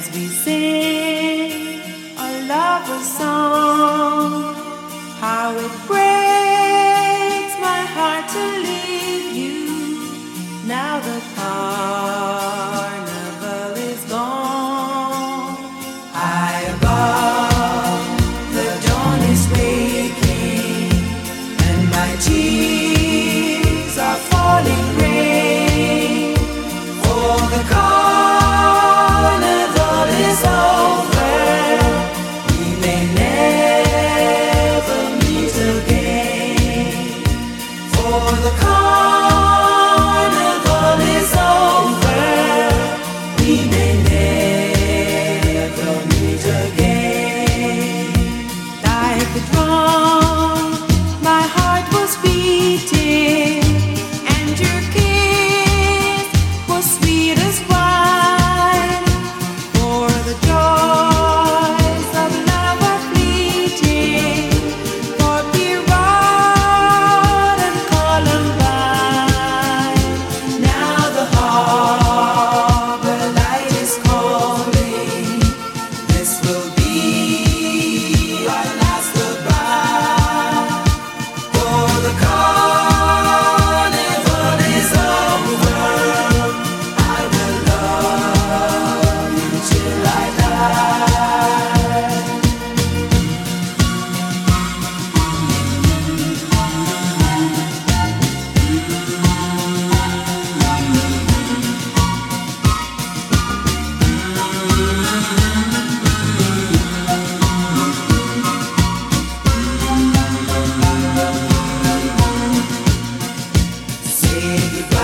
we sing a lover's song. How it breaks my heart to leave you. Now the carnival is gone. High above, the dawn is breaking, and my tears are falling rain. For the carnival is over, we may never meet again. For the carnival is over, we may never meet again. Like a drum, my heart was beating, and your kiss was sweet as wine. For the joys of love are fleeting, for Pierrot and Columbine. Now the harbor light is calling. This will be our last goodbye. For the carnival is over, I will love you till I die. Say goodbye.